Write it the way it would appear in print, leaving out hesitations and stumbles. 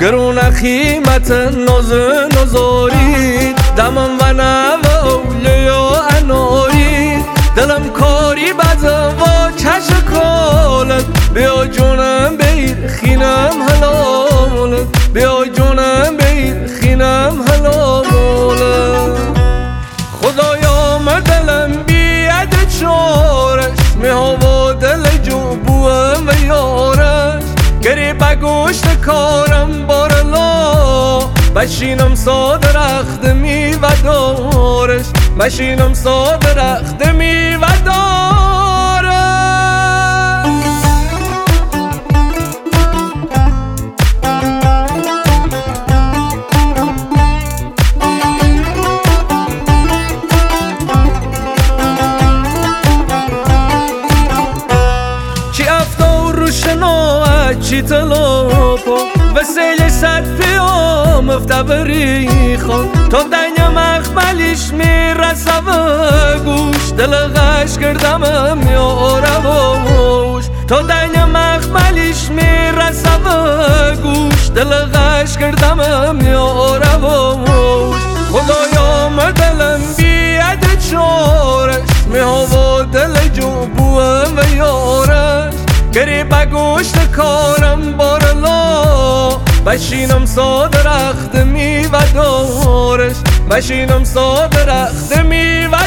گرون قیمت ناز نزاری دمم و نوالی و اناری دلم کاری بزن و چش کالت بیا جونم بیر خینم حلالت بیا جونم بیر خینم حلالت خدایا دلم بیاد چارش میها و دل جو بوم و یارش گری بگوشت کارم بارلا بشینم ساده رخت می و دارش بشینم ساده رخت می و دارش چی افتار رو شناعت چی تلاپا و سیل صد پیام افتبری خان تا دنیا مخملیش میرسه و گوش دل غش کردم میاره بوش تا دنیا مخملیش میرسه و گوش دل غش کردم میاره بوش خدایا دلم بیاد چارش میها و دل جو بوم و یارش گری بگوشت کارم بارلا بشینم ساده رخت می و دارش بشینم ساده رخت می و